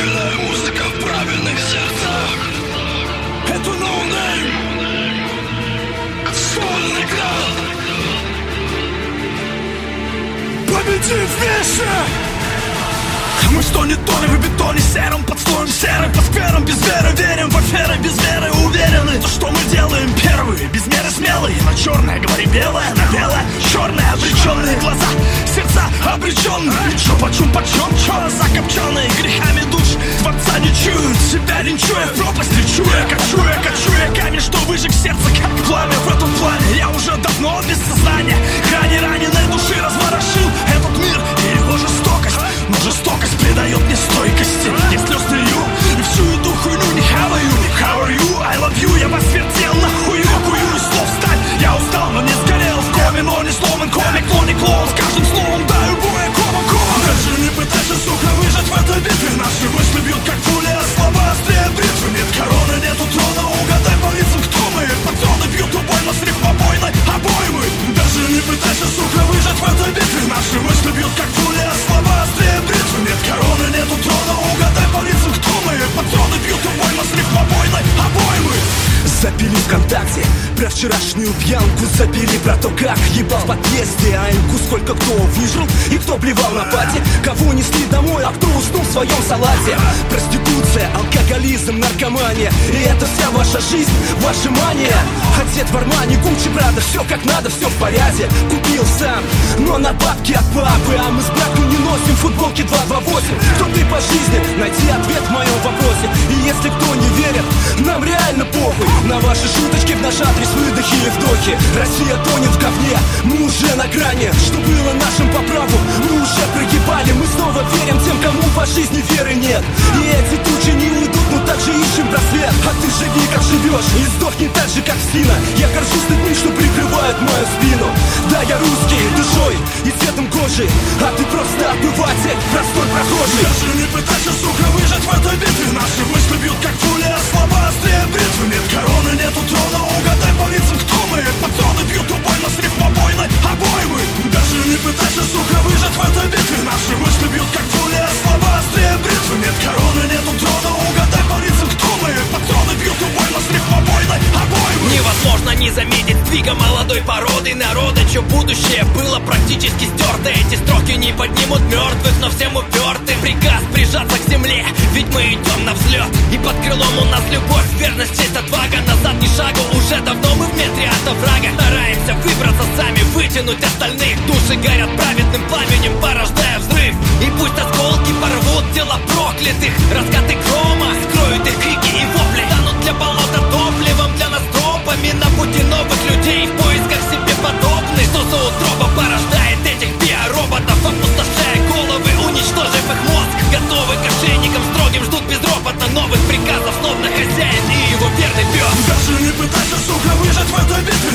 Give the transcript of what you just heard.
Правильная музыка в правильных сердцах. Это No Name. Стольный град. Победим вместе. Мы что не тонем в бетоне сером, под слоем серым, по скверам без веры верим в аферы, без веры уверены. То, что мы делаем первые, без меры смелые. На черное говори белое, на белое черное. Обреченные глаза, сердца обреченные. Чё почем, чё закопченные грехами душ. Творца не чуют, себя линчуя, в пропасть лечуя. Качу я камень, что выжег сердце, как пламя. В этом плане я уже давно без сознания. Грани раненой души разворошил этот мир и его жестокость. Но жестокость придает мне стойкости. Я слез лью и всю эту хуйню не хаваю. How are you? I love you. Я вас вертел нахую, кую из слов сталь. Я устал, но не сгорел в коме, но не сломан комик, но не клоун. С каждым словом даю боя кома. Даже не пытайся, сука, выжить в этой битве. Наши мысли бьют как пули, а слова острее бритвы. Нет короны, нету трона, угадай по лицам, кто мы. Патроны бьют убойно с рифмобойной обоймы. Даже не пытайся, сука, выжить в этой битве. Наши мысли бьют как пули, а слова острее бритвы. Нет короны, нету трона, угадай по лицам, кто мы. Патроны бьют убойно с рифмобойной обоймы. Запили ВКонтакте про вчерашнюю пьянку. Запили про то, как ебал в подъезде АМКу. Сколько кто выжил и кто плевал на пати. Кого несли домой, а кто уснул в своем салате. Проституция, алкоголизм, наркомания. И это вся ваша жизнь, ваша мания. Одет в Армани, Гуччи, Прада. Все как надо, все в порядке. Купил сам, но на бабки от папы. А мы с братом не носим футболки 228. Кто ты по жизни? Найди ответ в моем вопросе. И если кто не верит, нам реально похуй на ваши шуточки, в наш адрес выдохи и вдохи. Россия тонет в говне, мы уже на грани. Что было нашим по праву, мы уже прогибали. Мы снова верим тем, кому по жизни веры нет. И эти тучи не уйдут, но также ищем просвет. А ты живи, как живешь, и сдохни так же, как Сина. Я горжусь людьми, что прикрывают мою спину. Да, я русский душой и цветом кожи, а ты просто обыватель, простой прохожий. Даже не пытайся, сука, выжить в этой битве. Наши мысли бьют, как пули, а слова острее бритвы. Нет короны, нету трона, угадай по лицам, кто мы. Патроны бьют убойно с рифмобойной обоймы. Даже не пытайся, сука, выжить в этой битве. Наши мысли бьют, как пули, а слова острее бритвы. Нет короны, нету трона, угадай по лицам, кто мы. Патроны бьют убойно с рифмобойной обоймы. Невозможно не заметить сдвига молодой породы народа, чье будущее было практически стерто. Эти строки не поднимут мертвых, но всем упертым приказ прижаться к земле, ведь мы идем на взлет. И под крылом у нас любовь, верность, честь, отвага. Назад ни шагу, уже давно мы в метре от оврага. Стараемся выбраться сами, вытянуть остальных. Души горят праведным пламенем, порождая взрыв. И пусть осколки порвут тела проклятых, раскаты грома скроют их крики и вопли. Станут для болота топливом, для нас тропами на пути новых людей в поисках себе подобных. Что за утроба порождает этих биороботов, опустошая головы, уничтожив их мозг. Готовы к ошейникам строгим, ждут безропотно новых приказов, словно хозяин и его верный пес. Даже не пытайся, сука, выжить в этой битве.